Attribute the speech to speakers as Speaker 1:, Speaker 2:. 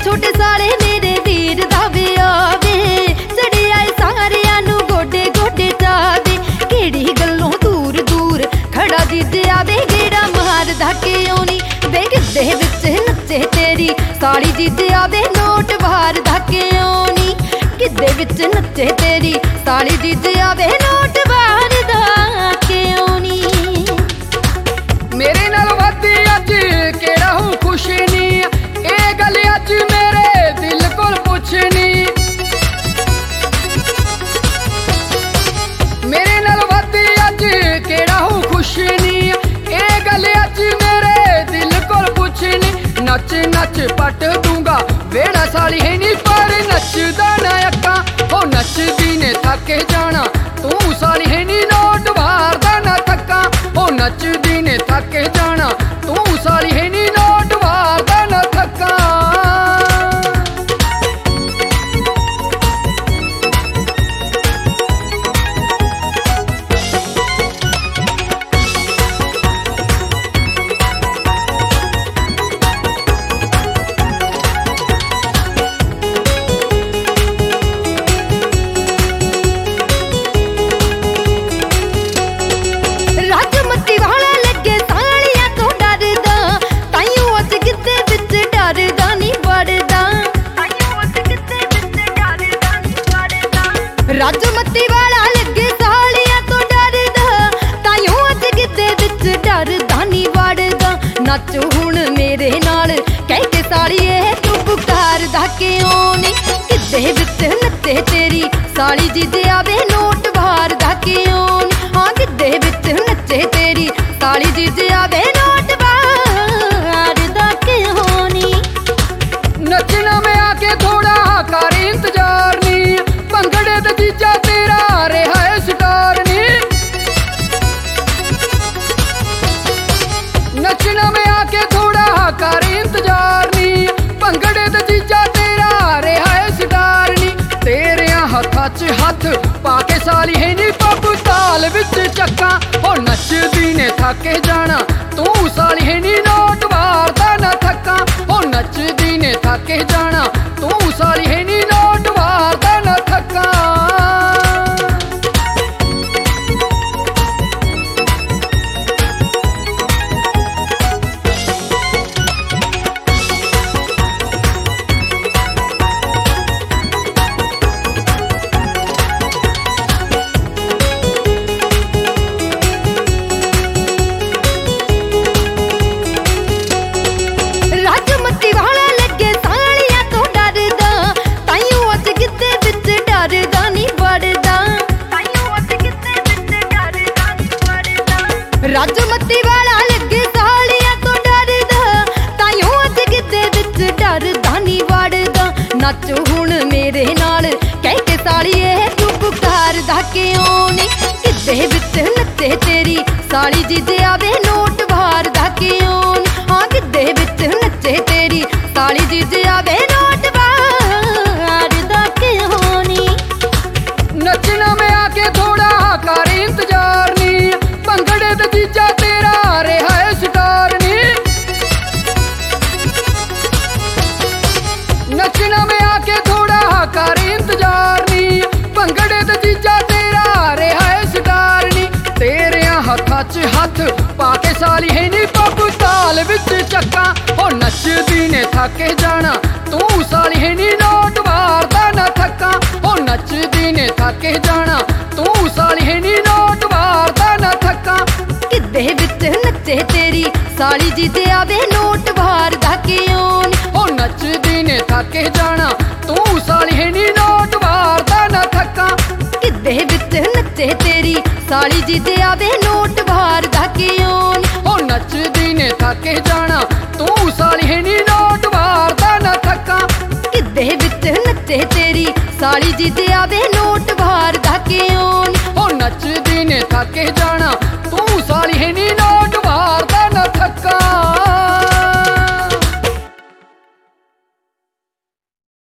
Speaker 1: छोटे साले मेरे वीर दा विआवे सड़े आए सारियां नू गोडे गोडे चावे केड़ी गल्लों दूर दूर खड़ा जीजा वे गेड़ा मारदा क्यों नी वे गिद्धे विच नच्चे तेरी साली जीजा वे नोट मारदा क्यों नी गिद्धे विच नच्चे तेरी साली जीजा वे नोट मारदा क्यों नी
Speaker 2: मेरे नाल वादी अज केड़ा हूँ खुश नी ए गल अज मेरे दिल कोल पुछनी मेरे नाल वादी अज केड़ा हूँ खुश नी ए गल अज मेरे दिल कोल पुछनी नच नच पट दूंगा वेड़ा साली है नी पर नचदा ना अक्का हो नचदी ने थक जाना तू साली है नी नोट मारदा ना थक्का हो नचदी ने थक जाना तू साली है नी नोट मारदा ना थक्का
Speaker 1: राजमती वाला लगे सालियां तो डरदा ताइयों अज गिद्धे विच डरदा नी वड़दा राजमती वाला लगे सालियां तो डरदा ताइयों अज गिद्धे विच डरदा नी वड़दा नच हुण मेरे नाल कह के सालिए तू पुकारदा क्यों नी गिद्धे विच नच्चे तेरी साली जीजा वे नोट मारदा क्यों नी हाँ गिद्धे विच नच्चे तेरी साली जीजा वे नोट मारदा क्यों नी
Speaker 2: नचना में आके थोड़ा कर इंतजार नी भंगड़े ते जीजा तेरा रहा है स्टार नी नचना में आके थोड़ा कर इंतजार नी भंगड़े ते जीजा तेरा रहा है स्टार नी तेरे हत्था च हथ पाके साली है नी पप्पू ताल विच चक्का हो नचदी ने थक जाना तू साली है नी नोट मारदा ना थक्का हो नचदी ने थक जाना तू साली है नी नोट मारदा ना थक्का
Speaker 1: राजमती वाला लगे सालियां तो डरदा ताइयों अज गिद्धे विच डरदा नी वड़दा राजमती वाला लगे सालियां तो डरदा ताइयों अज गिद्धे विच डरदा नी वड़दा नच हुण मेरे नाल कह के सालिए तू पुकारदा क्यों नी गिद्धे विच नच्चे तेरी साली जीजा वे नोट मारदा क्यों नी हाँ गिद्धे विच नच्चे तेरी साली जीजा वे नोट मारदा क्यों नी
Speaker 2: नचना में आके थोड़ा कर इंतजार नी भंगड़े ते जीजा तेरा रहा है स्टार नी नचना में आके थोड़ा कर इंतजार नी भंगड़े ते जीजा तेरा रहा है स्टार नी तेरे हत्था च हथ पाके साली है नी पप्पू ताल विच चक्का हो नचदी ने थक जाना तू साली है नी नोट मारदा ना थक्का हो नचदी ने थक जाना तू साली है नी नोट मारदा ना थक्का
Speaker 1: गिद्धे विच नच्चे तेरी साली जीजा वे नोट मारदा क्यों नी
Speaker 2: हो नचदी ने थक जाना तू साली है नी नोट मारदा ना थक्का
Speaker 1: गिद्धे विच नच्चे तेरी साली जीजा वे नोट मारदा क्यों नी
Speaker 2: हो नचदी ने थक जाना तू साली है नी नोट मारदा ना थक्का
Speaker 1: गिद्धे विच नच्चे तेरी साली जीजा वे नोट मारदा क्यों नी
Speaker 2: हो